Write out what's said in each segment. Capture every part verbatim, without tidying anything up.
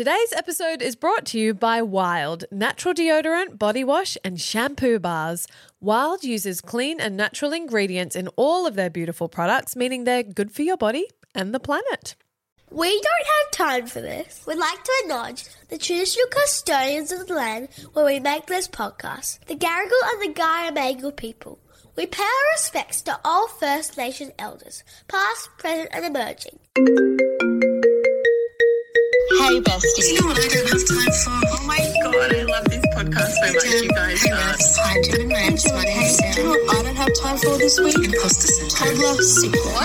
Today's episode is brought to you by Wild, natural deodorant, body wash and shampoo bars. Wild uses clean and natural ingredients in all of their beautiful products, meaning they're good for your body and the planet. We don't have time for this. We'd like to acknowledge the traditional custodians of the land where we make this podcast, the Garigal and the Guyamagal people. We pay our respects to all First Nation elders, past, present and emerging. Hey, bestie. You know what I don't have time for? Oh my god, I love this podcast so much, you guys. Hey, Refs. Hi, Jen and Rams. My name's Sarah. Do you know what I don't have time for this week? Imposter syndrome. Toddler sickness. What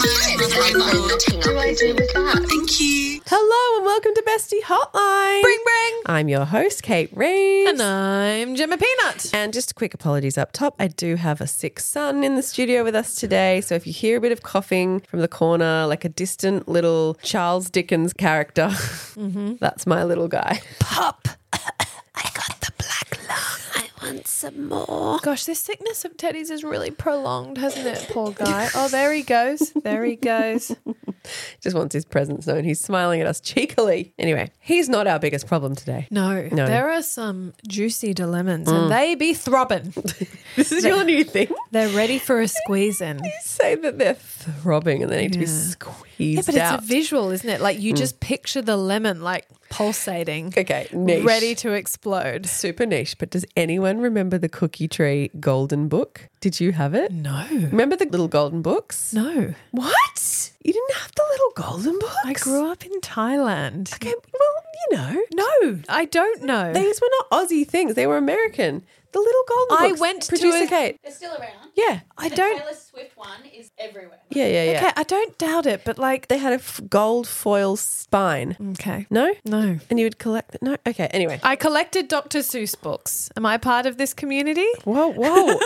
do I do with that? Thank you. Hello and welcome to Bestie Hotline. Bring, bring. I'm your host, Kate Reeves. And I'm Gemma Peanut. And just quick apologies up top. I do have a sick son in the studio with us today. So if you hear a bit of coughing from the corner, like a distant little Charles Dickens character, mm-hmm. that's my little guy. Pop. I got the black lung. I want some more. Gosh, this sickness of Teddy's is really prolonged, hasn't it, poor guy? Oh, there he goes. There he goes. Just wants his presence known. He's smiling at us cheekily. Anyway, he's not our biggest problem today. No, No. there are some juicy dilemons and they be throbbing. This is your new thing? They're ready for a squeeze in. You say that they're throbbing and they need to be Yeah. squeezed Yeah, but out. it's a visual, isn't it? Like you just picture the lemon like pulsating, Okay, niche. ready to explode. Super niche, but does anyone remember the Cookie Tree Golden Book? Did you have it? No. Remember the little golden books? No. What? You didn't have the little golden books? I grew up in Thailand. Okay, well, you know. No, I don't know. These were not Aussie things. They were American. The little golden I books. went to Producer a- Kate. They're still around. Yeah. I The don't. Taylor Swift one is everywhere. Yeah, yeah, yeah. Okay, I don't doubt it, but like, They had a f- gold foil spine. okay, No? no. And you would collect No? Okay, anyway. I collected Doctor Seuss books. Am I part of this community? Whoa, whoa.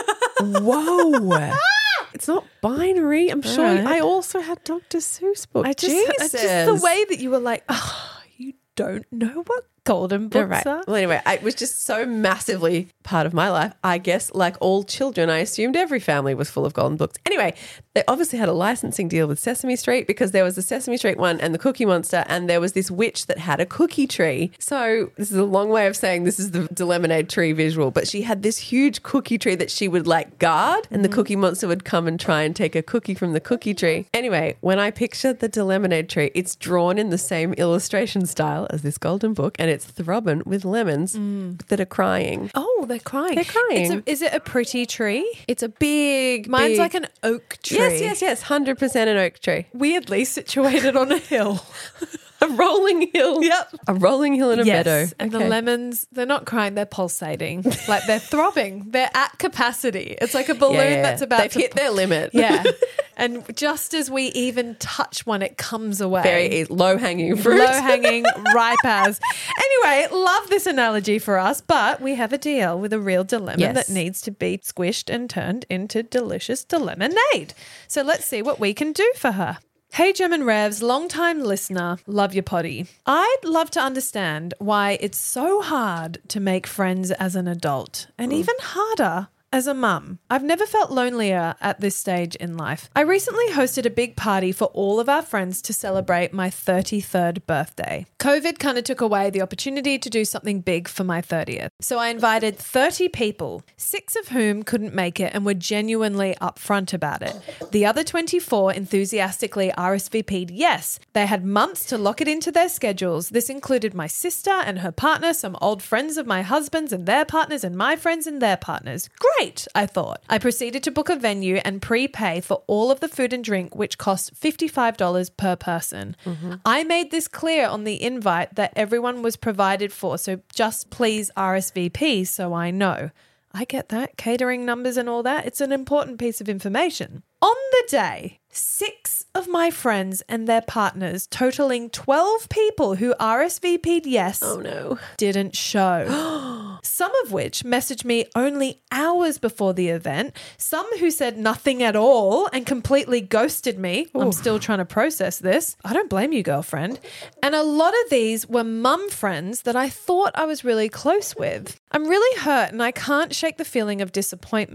Whoa. It's not binary. I'm sure Right. I also had Doctor Seuss books. I just, Jesus. it's just the way that you were like, oh, you don't know what golden books All right. are. Well, anyway, it was just so massively part of my life. I guess, like all children, I assumed every family was full of golden books. Anyway, they obviously had a licensing deal with Sesame Street because there was the Sesame Street one and the Cookie Monster, and there was this witch that had a cookie tree. So this is a long way of saying this is the Dilemonade tree visual, but she had this huge cookie tree that she would like guard, and the Cookie Monster would come and try and take a cookie from the cookie tree. Anyway, when I picture the Dilemonade tree, it's drawn in the same illustration style as this golden book, and it's throbbing with lemons that are crying. Oh, they're crying. They're crying. It's a, is it a pretty tree? It's a big, Mine's big- like an oak tree. Yes, yes, yes, one hundred percent an oak tree. Weirdly situated on a hill. A rolling hill. Yep. A rolling hill in a Yes, meadow. and Okay. the lemons, they're not crying, they're pulsating. Like they're throbbing. They're at capacity. It's like a balloon Yeah, yeah. that's about They've to hit their limit. Yeah. And just as we even touch one, it comes away. Very low hanging fruit. Low hanging, ripe as. Anyway, love this analogy for us, but we have a deal with a real dilemma Yes. that needs to be squished and turned into delicious dilemonade. So let's see what we can do for her. Hey, Gem and Revs, long-time listener, love your potty. I'd love to understand why it's so hard to make friends as an adult and even harder as a mum. I've never felt lonelier at this stage in life. I recently hosted a big party for all of our friends to celebrate my thirty-third birthday. COVID kind of took away the opportunity to do something big for my thirtieth. So I invited thirty people, six of whom couldn't make it and were genuinely upfront about it. The other twenty-four enthusiastically R S V P'd yes. They had months to lock it into their schedules. This included my sister and her partner, some old friends of my husband's and their partners, and my friends and their partners. Great, I thought. I proceeded to book a venue and prepay for all of the food and drink, which cost fifty-five dollars per person. Mm-hmm. I made this clear on the invite that everyone was provided for, so just please R S V P so I know. I get that, catering numbers and all that. It's an important piece of information. On the day, six of my friends and their partners, totaling twelve people who R S V P'd yes, Oh no. didn't show. Some of which messaged me only hours before the event, some who said nothing at all and completely ghosted me. I'm still trying to process this. I don't blame you, girlfriend. And a lot of these were mum friends that I thought I was really close with. I'm really hurt and I can't shake the feeling of disappointment.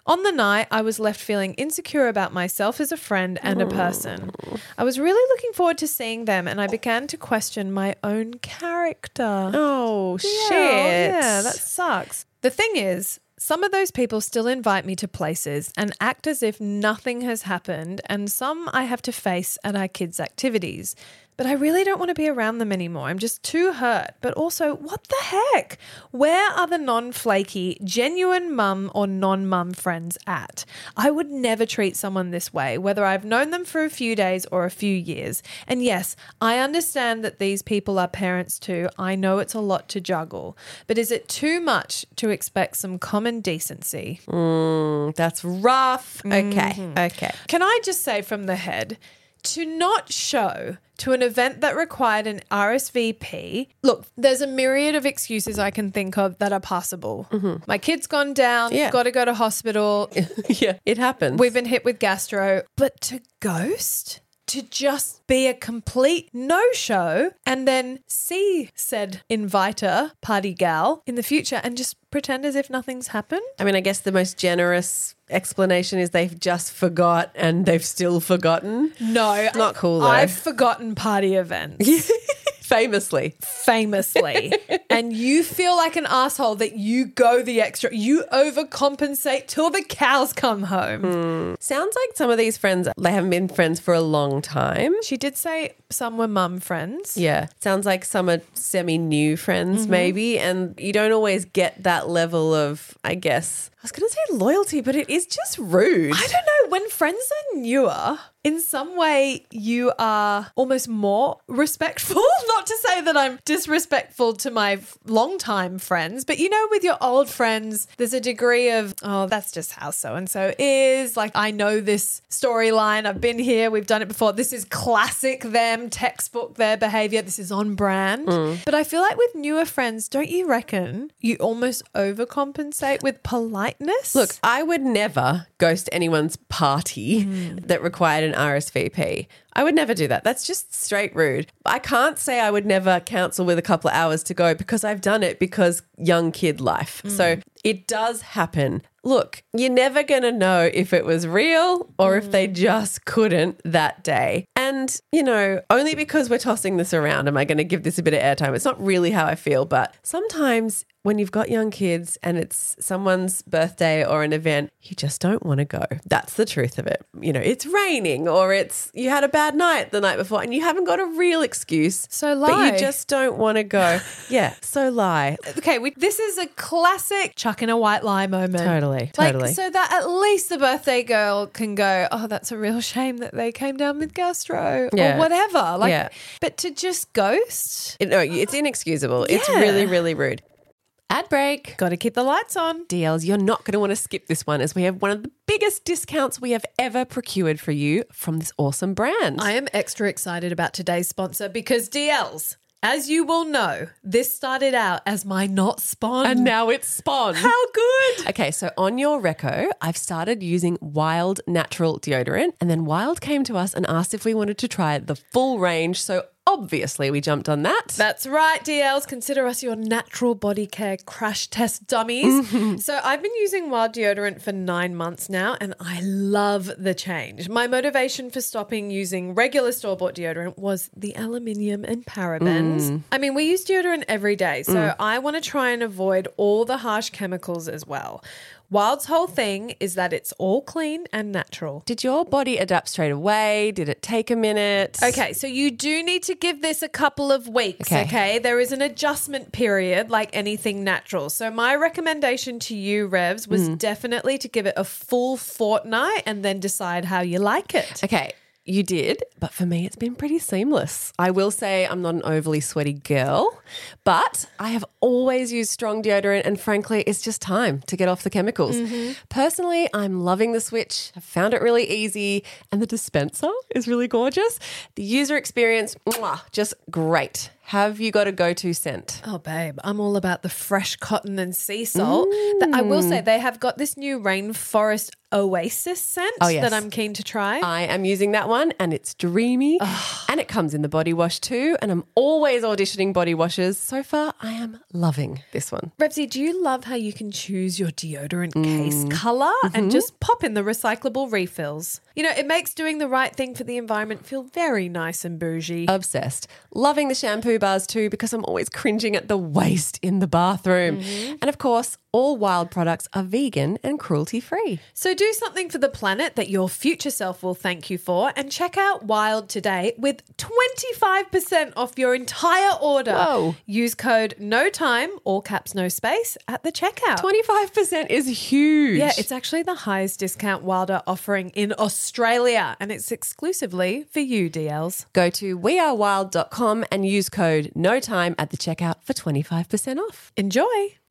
On the night, I was left feeling insecure about myself as a friend and a person. I was really looking forward to seeing them, and I began to question my own character. Oh, Yeah, shit. yeah, that sucks. The thing is, some of those people still invite me to places and act as if nothing has happened, and some I have to face at our kids' activities. But I really don't want to be around them anymore. I'm just too hurt. But also, what the heck? Where are the non-flaky, genuine mum or non-mum friends at? I would never treat someone this way, whether I've known them for a few days or a few years. And yes, I understand that these people are parents too. I know it's a lot to juggle. But is it too much to expect some common decency? Mm, that's rough. Okay. Okay. Can I just say from the head, to not show to an event that required an R S V P, look, there's a myriad of excuses I can think of that are possible. My kid's gone down, Yeah. got to go to hospital, Yeah, it happens. we've been hit with gastro. But to ghost? To just be a complete no-show and then see said inviter, party gal, in the future and just pretend as if nothing's happened? I mean, I guess the most generous explanation is they've just forgot and they've still forgotten. No. Not cool, though. I've forgotten party events. Famously. Famously. And you feel like an asshole that you go the extra, you overcompensate till the cows come home. Sounds like some of these friends, they haven't been friends for a long time. She did say some were mum friends. Yeah. Sounds like some are semi-new friends Mm-hmm. maybe, and you don't always get that level of, I guess, I was going to say loyalty, but it is just rude. I don't know, when friends are newer, in some way you are almost more respectful. Not to say that I'm disrespectful to my f- longtime friends, but you know, with your old friends, there's a degree of, oh, that's just how so-and-so is. Like, I know this storyline. I've been here. We've done it before. This is classic them, textbook their behavior. This is on brand. But I feel like with newer friends, don't you reckon you almost overcompensate with politeness? Look, I would never ghost anyone's party Mm. that required an R S V P. I would never do that. That's just straight rude. I can't say I would never cancel with a couple of hours to go because I've done it because young kid life. Mm. So it does happen. Look, you're never going to know if it was real or if they just couldn't that day. And, you know, only because we're tossing this around am I going to give this a bit of airtime. It's not really how I feel, but sometimes when you've got young kids and it's someone's birthday or an event, you just don't want to go. That's the truth of it. You know, it's raining or it's you had a bad night the night before and you haven't got a real excuse. So But lie. you just don't want to go. Yeah, so lie. Okay, we, this is a classic chuck in a white lie moment. Totally, Like, totally. so that at least the birthday girl can go, oh, that's a real shame that they came down with gastro Yeah. or whatever. Like, Yeah. But to just ghost, It- no, it's inexcusable. It's Yeah. really, really rude. Ad break. got to keep the lights on. D Ls, you're not going to want to skip this one as we have one of the biggest discounts we have ever procured for you from this awesome brand. I am extra excited about today's sponsor because D Ls, as you will know, this started out as my not spawn. and now it's Spawn. How good. Okay, so on your reco, I've started using Wild Natural deodorant, and then Wild came to us and asked if we wanted to try the full range. So obviously we jumped on that. That's right, D Ls. Consider us your natural body care crash test dummies. Mm-hmm. So I've been using Wild deodorant for nine months now and I love the change. My motivation for stopping using regular store-bought deodorant was the aluminium and parabens. Mm. I mean, we use deodorant every day, so I want to try and avoid all the harsh chemicals as well. Wild's whole thing is that it's all clean and natural. Did your body adapt straight away? Did it take a minute? Okay, so you do need to give this a couple of weeks, okay. Okay. There is an adjustment period like anything natural. So my recommendation to you, Revs, was definitely to give it a full fortnight and then decide how you like it. Okay, you did, but for me, it's been pretty seamless. I will say I'm not an overly sweaty girl, but I have always used strong deodorant, and frankly, it's just time to get off the chemicals. Personally, I'm loving the switch. I've found it really easy, and the dispenser is really gorgeous. The user experience, mwah, just great. Have you got a go-to scent? Oh, babe, I'm all about the fresh cotton and sea salt. Th- I will say they have got this new rainforest Oasis scent Oh, yes. that I'm keen to try. I am using that one and it's dreamy and it comes in the body wash too. And I'm always auditioning body washes. So far, I am loving this one. Revsy, do you love how you can choose your deodorant Mm. case color Mm-hmm. and just pop in the recyclable refills? You know, it makes doing the right thing for the environment feel very nice and bougie. Obsessed. Loving the shampoo bars too because I'm always cringing at the waste in the bathroom. Mm-hmm. And of course, all Wild products are vegan and cruelty free. So do something for the planet that your future self will thank you for and check out Wild today with twenty-five percent off your entire order. Whoa. Use code NOTIME, all caps no space, at the checkout. twenty-five percent is huge. Yeah, it's actually the highest discount Wild are offering in Australia and it's exclusively for you, D Ls. Go to we are wild dot com and use code NOTIME at the checkout for twenty-five percent off. Enjoy.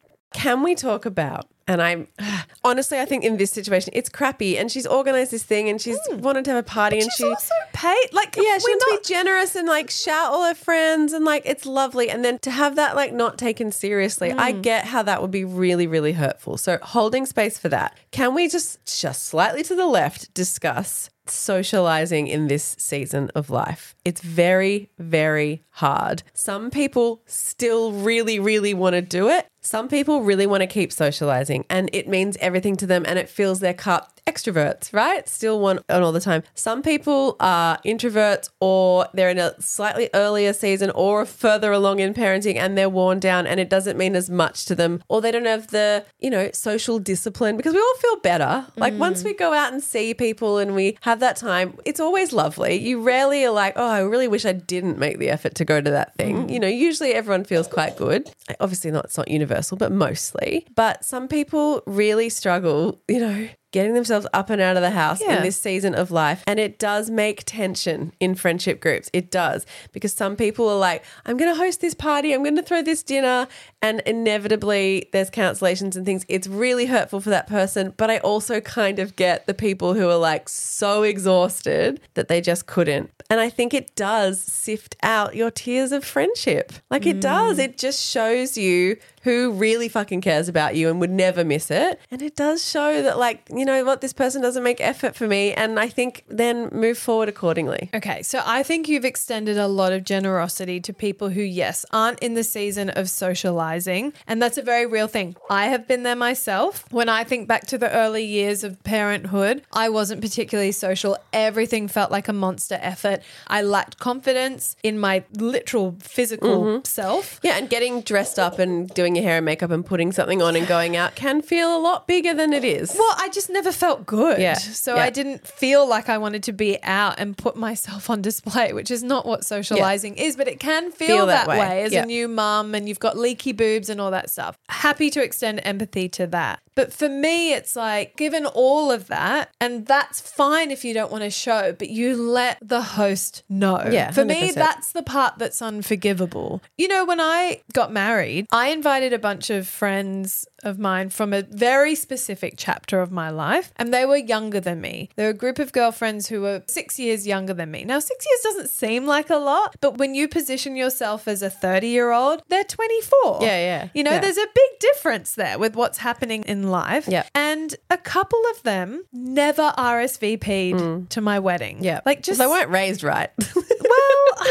Can we talk about, and I'm honestly, I think in this situation, it's crappy. And she's organized this thing and she's wanted to have a party and She's she. also paid. Like, Yeah, she we're wants not- to be generous and like shout all her friends and like it's lovely. And then to have that like not taken seriously, I get how that would be really, really hurtful. So holding space for that. Can we just just slightly to the left discuss socializing in this season of life? It's very, very hard. Some people still really, really want to do it. Some people really want to keep socializing and it means everything to them and it fills their cup. Extroverts, right? Still want it all the time. Some people are introverts or they're in a slightly earlier season or further along in parenting and they're worn down and it doesn't mean as much to them or they don't have the, you know, social discipline because we all feel better. Like once we go out and see people and we have that time, it's always lovely. You rarely are like, oh, I really wish I didn't make the effort to go to that thing. You know, usually everyone feels quite good. Obviously not, it's not universal, but mostly. But some people really struggle, you know, getting themselves up and out of the house Yeah. in this season of life. And it does make tension in friendship groups. It does. Because some people are like, I'm going to host this party. I'm going to throw this dinner. And inevitably there's cancellations and things. It's really hurtful for that person. But I also kind of get the people who are like so exhausted that they just couldn't. And I think it does sift out your tiers of friendship. Like it does. It just shows you who really fucking cares about you and would never miss it. And it does show that, like, you know what, this person doesn't make effort for me. And I think then move forward accordingly. Okay, so I think you've extended a lot of generosity to people who, yes, aren't in the season of socializing. And that's a very real thing. I have been there myself. When I think back to the early years of parenthood, I wasn't particularly social. Everything felt like a monster effort. I lacked confidence in my literal physical self. Yeah, and getting dressed up and doing your hair and makeup and putting something on and going out can feel a lot bigger than it is. Well, I just never felt good. Yeah, So yeah. I didn't feel like I wanted to be out and put myself on display, which is not what socializing is, but it can feel, Feel that that, way. way, as Yeah. a new mum and you've got leaky boobs and all that stuff. Happy to extend empathy to that. But for me, it's like, given all of that, and that's fine if you don't want to show, but you let the host know. Yeah, For one hundred me, percent. that's the part that's unforgivable. You know, when I got married, I invited a bunch of friends of mine from a very specific chapter of my life, and they were younger than me. They were a group of girlfriends who were six years younger than me. Now, six years doesn't seem like a lot, but when you position yourself as a thirty-year-old, they're twenty-four. Yeah, yeah, You know, yeah. there's a big difference there with what's happening in life. Yeah. And a couple of them never R S V P'd to my wedding. Mm. Yeah. Like just they weren't raised right. well,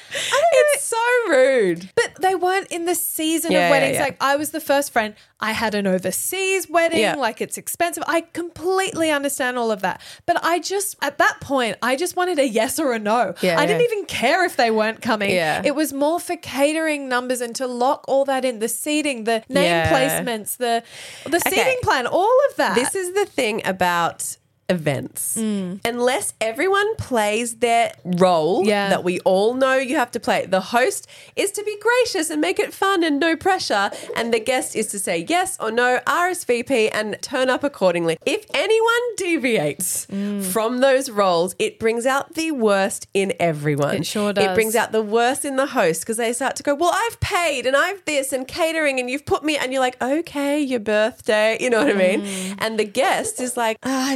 It's so rude. but they weren't in the season Yeah, of yeah, weddings. yeah. Like I was the first friend. I had an overseas wedding. Yeah. Like it's expensive. I completely understand all of that. But I just, at that point, I just wanted a yes or a no. Yeah, I didn't yeah. even care if they weren't coming. Yeah. It was more for catering numbers and to lock all that in, the seating, the name Yeah. placements, the the Okay. seating plan, all of that. This is the thing about events. Mm. Unless everyone plays their role Yeah. that we all know you have to play. The host is to be gracious and make it fun and no pressure. And the guest is to say yes or no, R S V P and turn up accordingly. If anyone deviates Mm. from those roles, it brings out the worst in everyone. It sure It does. brings out the worst in the host because they start to go, well, I've paid and I've this and catering and you've put me, and you're like, okay, your birthday, you know what I mean? Mm. And the guest is like, oh, I just, you know,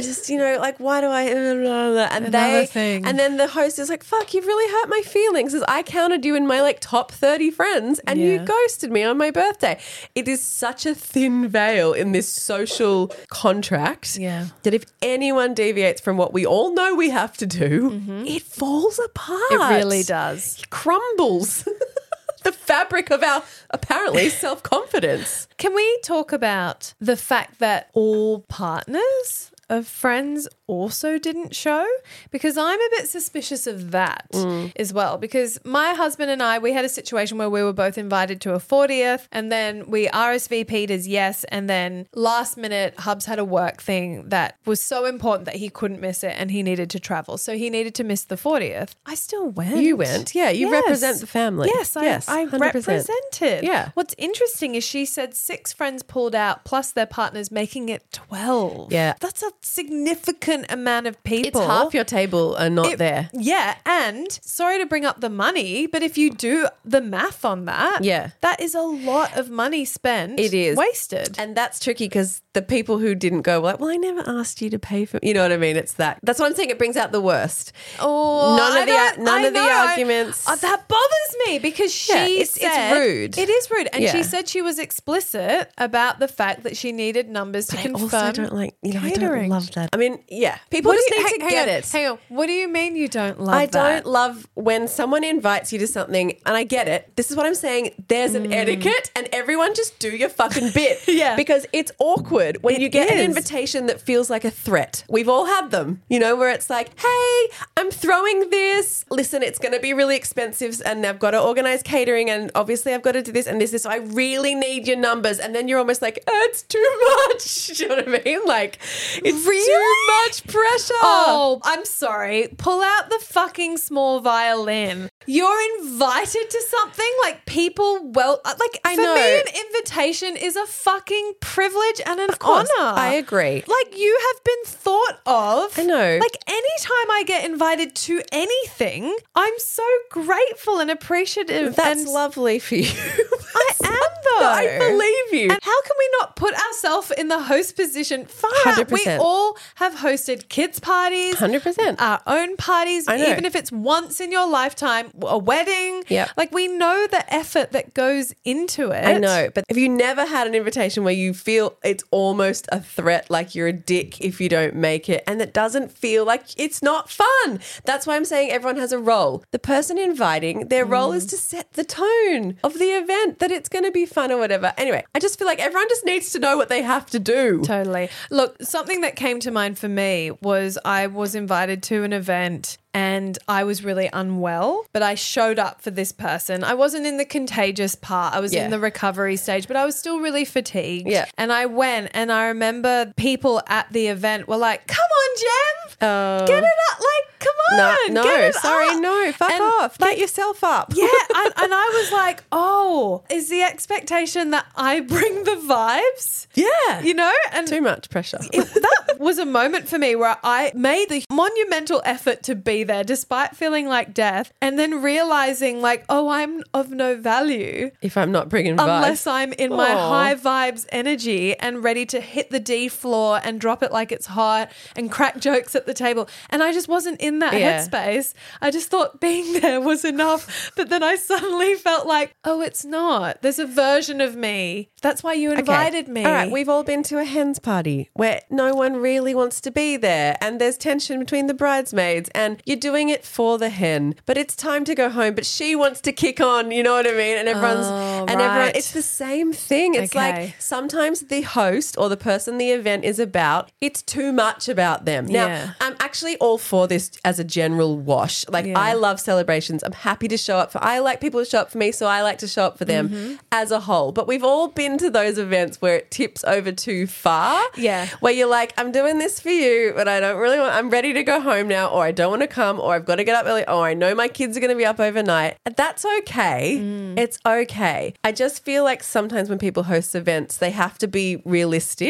know, like, why do I, and Another they, thing. and then the host is like, fuck, you've really hurt my feelings because I counted you in my like top thirty friends and you Yeah. ghosted me on my birthday. It is such a thin veil in this social contract Yeah. that if anyone deviates from what we all know we have to do, it falls apart. Mm-hmm. It really does. It crumbles. The fabric of our apparently self-confidence. Can we talk about the fact that all partners of friends also didn't show? Because I'm a bit suspicious of that as well. Because my husband and I, we had a situation where we were both invited to a fortieth and then we R S V P'd as yes. And then last minute, Hubs had a work thing that was so important that he couldn't miss it and he needed to travel. So he needed to miss the fortieth. I still went. You went. Yeah, you Yes. represent the family. Yes, I, Yes, I one hundred percent. represented. Yeah. What's interesting is she said six friends pulled out plus their partners, making it twelve. Yeah. That's a significant amount of people. It's half your table are not It- there. Yeah. And sorry to bring up the money, but if you do the math on that, Yeah. that is a lot of money spent. It is. Wasted. And that's tricky because the people who didn't go were like, well, I never asked you to pay for, you know what I mean? It's that. That's what I'm saying. It brings out the worst. Oh, None of I the- don't- none I of the know. I- arguments. uh, that bothers me because she Yeah, it's- it's said rude. It is rude, and Yeah. she said she was explicit about the fact that she needed numbers to I confirm. also don't like, you know, I don't catering. love that. I mean, yeah, people What just do you- need hang- to hang get on, it. Hang on. What do you mean you don't love I that? don't love when someone invites you to something, and I get it. This is what I'm saying. There's an etiquette, and everyone just do your fucking bit. Yeah. Because it's awkward when It you get an is. invitation that feels like a threat. We've all had them, you know, where it's like, hey, I'm throwing this. Listen, it's going to be really expensive, and I've got to organize catering, and obviously I've got to do this and this. this so I really need your numbers. And then you're almost like, oh, it's too much. Do you know what I mean? Like, it's Really? too much pressure. Oh, I'm sorry. Pull out the fucking small violin. You're invited to something like people. Well, like I for know. me, an invitation is a fucking privilege and an Of course, honor. I agree. Like you have been thought of. I know. Like anytime I get invited to anything, I'm so grateful and appreciative. That's and lovely for you. I am though. I believe you. And how can we not put ourselves in the host position? Far one hundred out. We percent. all have hosted kids' parties, one hundred percent. our own parties, I know. even if it's once in your lifetime, a wedding. Yep. Like we know the effort that goes into it. I know, but have you never had an invitation where you feel it's almost a threat, like you're a dick if you don't make it, and it doesn't feel like it's not fun? That's why I'm saying everyone has a role. The person inviting, their role is to set the tone of the event, that it's going to be fun or whatever. Anyway, I just feel like everyone just needs to know what they have to do. Totally. Look, something that came to mind for me was I was invited to an event and I was really unwell, but I showed up for this person. I wasn't in the contagious part. I was Yeah. in the recovery stage, but I was still really fatigued. Yeah. And I went and I remember people at the event were like, come on, Jem, Oh. get it up. Like, come No, on. no, get it sorry, up." no, fuck And off. they- Get yourself up. Yeah, and, and I was like, oh, is the expectation that I bring the vibes? Yeah. You know? And Too much pressure. it, that was a moment for me where I made the monumental effort to be there despite feeling like death and then realizing like, oh, I'm of no value If I'm not bringing vibes. unless I'm in my Aw. high vibes energy and ready to hit the D floor and drop it like it's hot and crack jokes at the table. And I just wasn't in that Yeah. headspace. I just thought being there was enough. But then I suddenly felt like, oh, it's not. There's a version of me. That's why you invited me. All right, we've all been to a hens party where no one really wants to be there and there's tension between the bridesmaids and you're doing it for the hen, but it's time to go home, but she wants to kick on, you know what I mean? And everyone's Oh, and everyone right. it's the same thing. It's Okay. like sometimes the host or the person the event is about, it's too much about them. Now, Yeah. I'm actually all for this as a general wash. Like Yeah. I love celebrations. I'm happy to show up for I like people to show up for me, so I like to show up for them Mm-hmm. as a whole. But we've all been to those events where it tips over too far. Yeah. Where you're like, I'm doing this for you, but I don't really want I'm ready to go home now, or I don't want to come, or I've got to get up early, or I know my kids are gonna be up overnight. That's okay. Mm. It's okay. I just feel like sometimes when people host events, they have to be realistic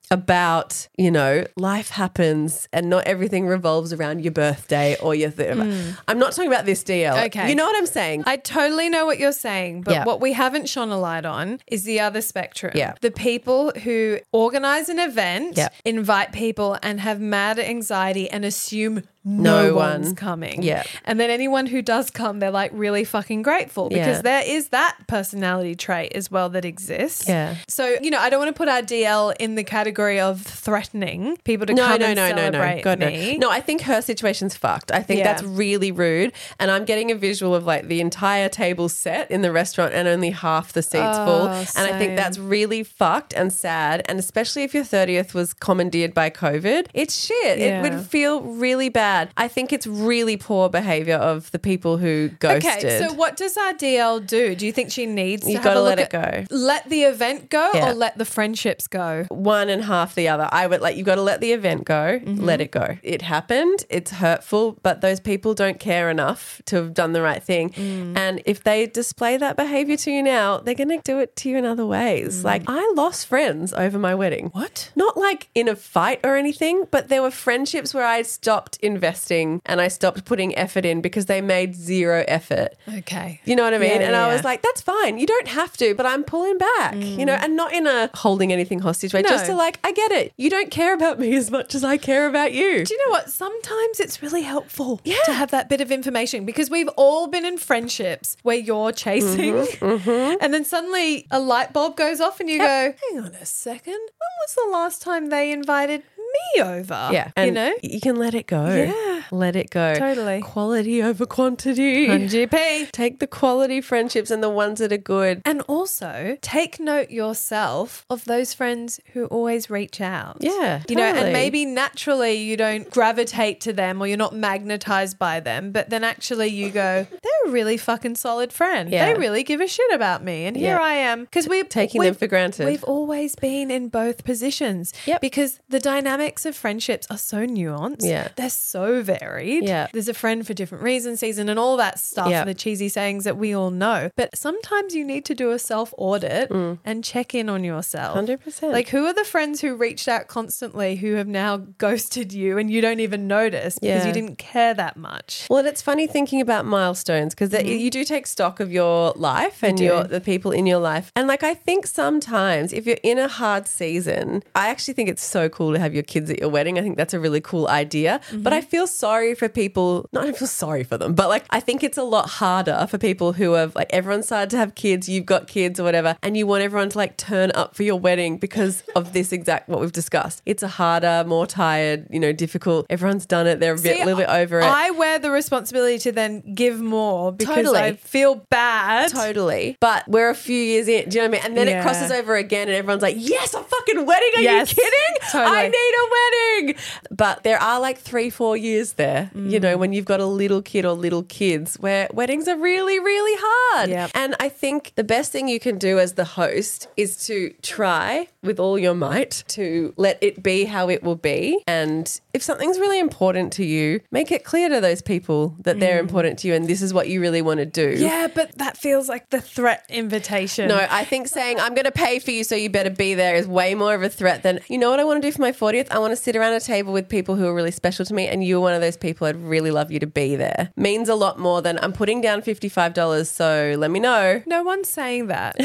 about, you know, life happens and not everything revolves around your birthday or your th- mm. I'm not talking about this D L. Okay. You know what I'm saying? I totally know what you're saying, but Yeah. what we haven't shone a light on is the other spectrum. Yeah. The people who organize an event, Yeah. invite people and have mad anxiety and assume No no, one. one's coming. Yeah. And then anyone who does come, they're like really fucking grateful because Yeah. there is that personality trait as well that exists. Yeah. So, you know, I don't want to put our D L in the category of threatening people to No, come no, and no, no, celebrate no. God, no. me. No, I think her situation's fucked. I think Yeah. that's really rude. And I'm getting a visual of like the entire table set in the restaurant and only half the seats Oh, full. And I same. think that's really fucked and sad. And especially if your thirtieth was commandeered by COVID, it's shit. Yeah. It would feel really bad. I think it's really poor behavior of the people who ghosted. Okay, so what does our D L do? Do you think she needs to You have gotta a look let it at- go. Let the event go Yeah. or let the friendships go? One and half the other. I would like, you've got to let the event go, Mm-hmm. let it go. It happened, it's hurtful, but those people don't care enough to have done the right thing. Mm. And if they display that behavior to you now, they're going to do it to you in other ways. Mm. Like, I lost friends over my wedding. What? Not like in a fight or anything, but there were friendships where I stopped investing and I stopped putting effort in because they made zero effort. Okay. You know what I mean? Yeah, and I yeah, was yeah. like, that's fine. You don't have to, but I'm pulling back, you know, and not in a holding anything hostage way, No. just to like, I get it. You don't care about me as much as I care about you. Do you know what? Sometimes it's really helpful Yeah. to have that bit of information because we've all been in friendships where you're chasing Mm-hmm, and then suddenly a light bulb goes off and you go, hang on a second. When was the last time they invited me over? Yeah. And you know? you can let it go. Yeah. Let it go. Totally. Quality over quantity. one G P. Take the quality friendships and the ones that are good. And also take note yourself of those friends who always reach out. Yeah, You know, totally. and maybe naturally you don't gravitate to them or you're not magnetized by them, but then actually you go, they're a really fucking solid friend. Yeah. They really give a shit about me. And here Yeah. I am. Because we're Taking we've- them for granted. We've always been in both positions. Yep. Because the dynamics of friendships are so nuanced. Yeah. They're so varied. Yeah. There's a friend for different reasons, season, and all that stuff, Yeah. the cheesy sayings that we all know. But sometimes you need to do a self audit and check in on yourself. one hundred percent. Like, who are the friends who reached out constantly who have now ghosted you and you don't even notice because Yeah. you didn't care that much? Well, and it's funny thinking about milestones because you do take stock of your life and do. your the people in your life. And like I think sometimes if you're in a hard season, I actually think it's so cool to have your kids at your wedding. I think that's a really cool idea. But I feel sorry for people, not I feel sorry for them, but like I think it's a lot harder for people who have like everyone's started to have kids, you've got kids or whatever, and you want everyone to like turn up for your wedding because of this exact what we've discussed. It's a harder, more tired, you know, difficult. Everyone's done it. They're a bit, See, little bit over it. I wear the responsibility to then give more because Totally. I feel bad. Totally. But we're a few years in. Do you know what I mean? And then Yeah. it crosses over again and everyone's like, yes, a fucking wedding. Are Yes. you kidding? Totally. I need a wedding. But there are like three, four years there, you know, when you've got a little kid or little kids where weddings are really, really hard. Yep. And I think the best thing you can do as the host is to try with all your might to let it be how it will be. And if something's really important to you, make it clear to those people that they're important to you and this is what you really want to do. Yeah, but that feels like the threat invitation. No, I think saying I'm going to pay for you so you better be there is way more of a threat than, you know what I want to do for my fortieth? I want to sit around a table with people who are really special to me and you're one of those people. I'd really love you to be there. Means a lot more than I'm putting down fifty-five dollars, so let me know. No one's saying that.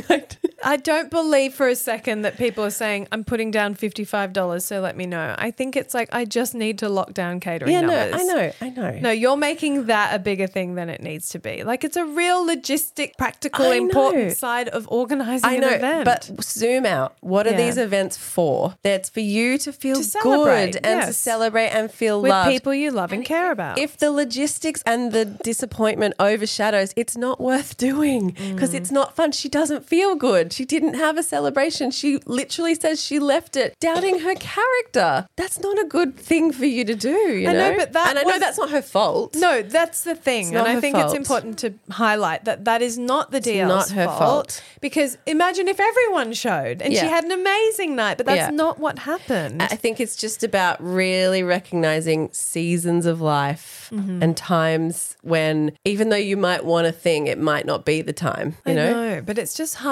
I don't believe for a second that people are saying, I'm putting down fifty-five dollars, so let me know. I think it's like, I just need to lock down catering Yeah, no, numbers. I know, I know. No, you're making that a bigger thing than it needs to be. Like, it's a real logistic, practical, I know. important side of organising I know, an event. but zoom out. What are Yeah. these events for? That's for you to feel To celebrate, good and to yes. celebrate and feel with loved. people you love and care about. If the logistics and the disappointment overshadows, it's not worth doing because it's not fun. She doesn't feel good. She didn't have a celebration. She literally says she left it doubting her character. That's not a good thing for you to do, you I know? know, but that and I know was- that's not her fault. No, that's the thing. not And I her think fault. it's important to highlight that that is not the D L's not her fault. Because imagine if everyone showed and she Yeah. had an amazing night, but that's Yeah. not what happened. I think it's just about really recognizing seasons of life Mm-hmm. and times when, even though you might want a thing, it might not be the time, you I know? know, but it's just hard because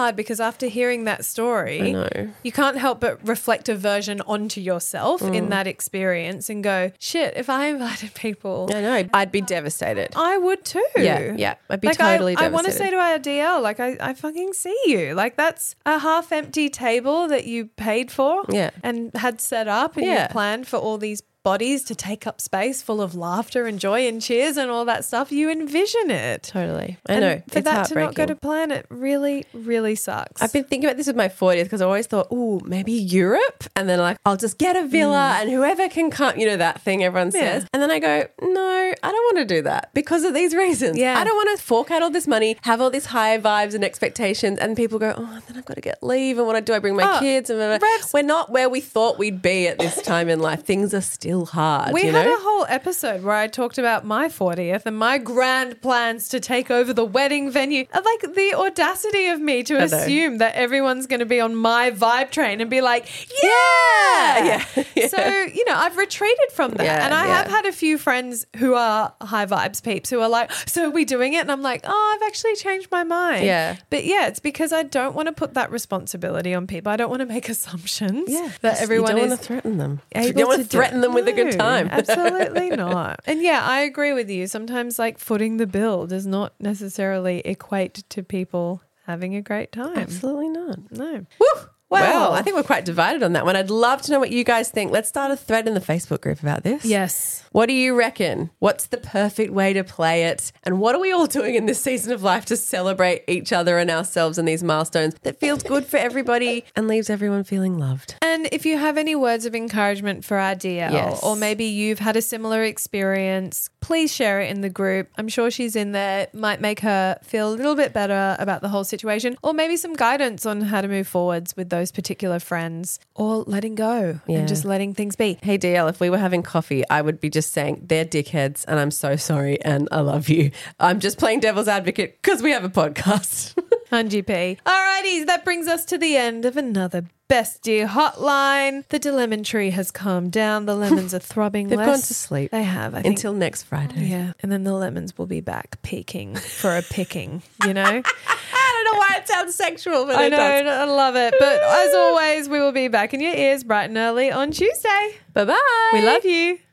after hearing that story, I know. you can't help but reflect a version onto yourself Mm. in that experience and go, shit, if I invited people, I know. I'd be devastated. I would too. Yeah, yeah. I'd be like totally I, I want to devastated. say to our D L, like, I, I fucking see you. Like, that's a half empty table that you paid for Yeah. and had set up and Yeah. you planned for all these bodies to take up space full of laughter and joy and cheers and all that stuff. You envision it. Totally. I And know. for it's that to not go heartbreaking. to plan, it really, really sucks. I've been thinking about this with my fortieth because I always thought, oh, maybe Europe. And then like, I'll just get a villa and whoever can come, you know, that thing everyone Mm. Yeah. says. And then I go, no, I don't want to do that because of these reasons. Yeah. I don't want to fork out all this money, have all these high vibes and expectations. And people go, oh, then I've got to get leave. And what do I bring my Oh, kids? And blah, blah. Revs- We're not where we thought we'd be at this time in life. Things are still hard. We you had know? a whole episode where I talked about my fortieth and my grand plans to take over the wedding venue. And, like, the audacity of me to know. assume that everyone's going to be on my vibe train and be like, yeah. Yeah. Yeah. So, you know, I've retreated from that. Yeah, and I have yeah. had a few friends who are high vibes peeps who are like, so are we doing it? And I'm like, oh, I've actually changed my mind. Yeah. But yeah, it's because I don't want to put that responsibility on people. I don't want to make assumptions Yeah. that everyone you don't is want to threaten them. able you don't want to to do- threaten them with a good No, time. Absolutely not. And yeah, I agree with you. Sometimes like footing the bill does not necessarily equate to people having a great time. Absolutely not. No. Woo! Well- Well, I think we're quite divided on that one. I'd love to know what you guys think. Let's start a thread in the Facebook group about this. Yes. What do you reckon? What's the perfect way to play it? And what are we all doing in this season of life to celebrate each other and ourselves and these milestones that feels good for everybody and leaves everyone feeling loved? And if you have any words of encouragement for our D L, Yes. or maybe you've had a similar experience, please share it in the group. I'm sure she's in there. It might make her feel a little bit better about the whole situation, or maybe some guidance on how to move forwards with those particular friends, or letting go Yeah. and just letting things be. Hey, D L, if we were having coffee, I would be just saying, they're dickheads and I'm so sorry and I love you. I'm just playing devil's advocate because we have a podcast. one hundred p. Alrighty, that brings us to the end of another Bestie Hotline. The dilemon tree has calmed down. The lemons are throbbing They've less. gone to sleep. They have, I think. Until next Friday. Yeah, and then the lemons will be back peaking for a picking, you know? I don't know why it sounds sexual, but I it know, does. I love it. But as always, we will be back in your ears bright and early on Tuesday. Bye-bye. We love you.